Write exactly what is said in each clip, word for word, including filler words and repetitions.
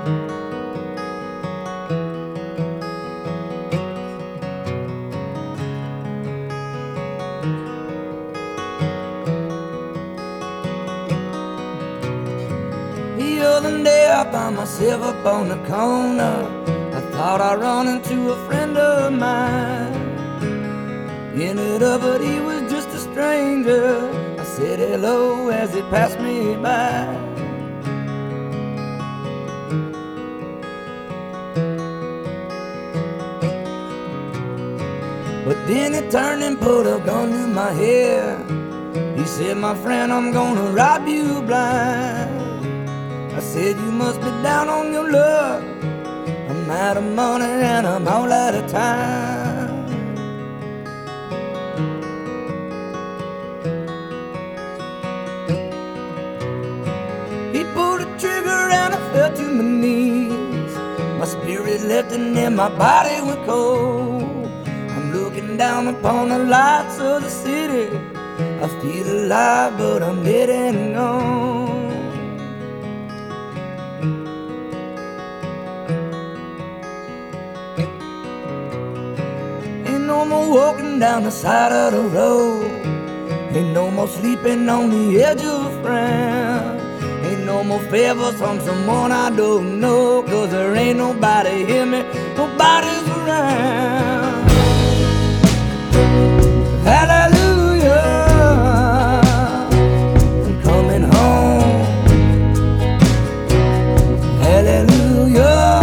The other day I found myself up on the corner. I thought I'd run into a friend of mine. Ended up, but he was just a stranger. I said hello as he passed me by. But then he turned and put a gun to my head. He said, my friend, I'm gonna rob you blind. I said, you must be down on your luck. I'm out of money and I'm all out of time. He pulled the trigger and I fell to my knees. My spirit left and then my body went cold. I'm looking down upon the lights of the city. I feel alive, but I'm dead and gone. Ain't no more walking down the side of the road. Ain't no more sleeping on the edge of a friend. Ain't no more favors from someone I don't know. Cause there ain't nobody hear me, nobody's around. Hallelujah, I'm coming home. Hallelujah,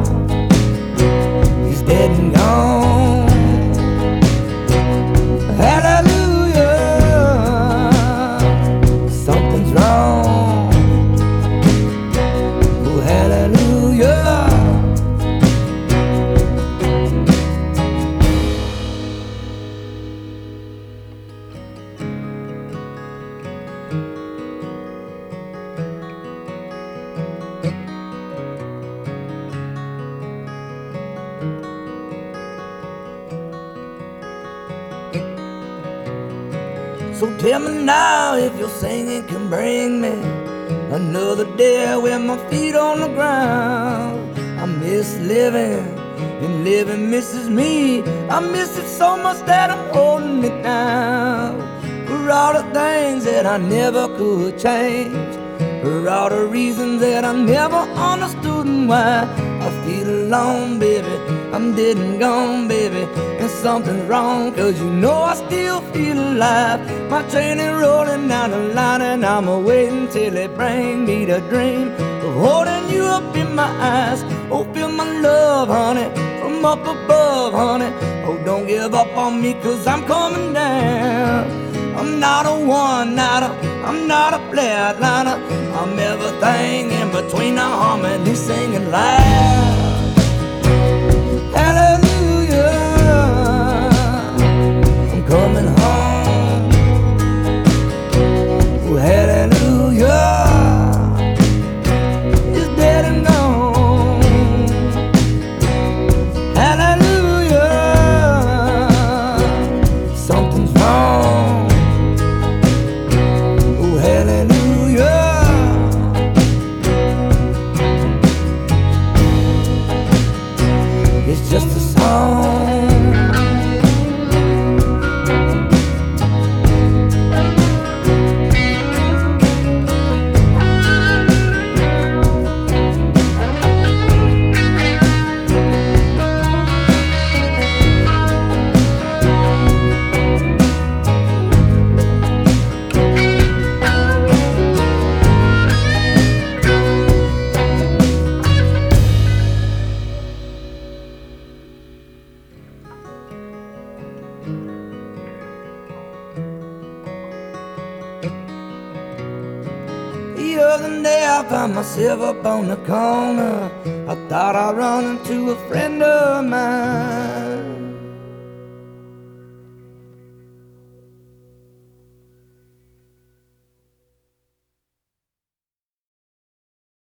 he's dead and gone. Hallelujah, something's wrong. Oh, hallelujah. So tell me now if your singing can bring me another day with my feet on the ground. I miss living, and living misses me. I miss it so much that I'm holding it down. For all the things that I never could change, for all the reasons that I never understood and why. I feel alone, baby, I'm dead and gone, baby. And something's wrong, cause you know I still feel alive. My train is rolling down the line and I'm waiting till it bring me the dream of holding you up in my eyes. Oh, feel my love, honey, from up above, honey. Oh, don't give up on me, cause I'm coming down. I'm not a one-nighter, I'm not a flatliner. I'm everything in between the harmony, singing loud. Hallelujah, I'm coming home. Oh, hallelujah, it's dead and gone. Hallelujah, something's wrong. Oh, hallelujah, it's just a song. The other day I found myself up on the corner. I thought I'd run into a friend of mine.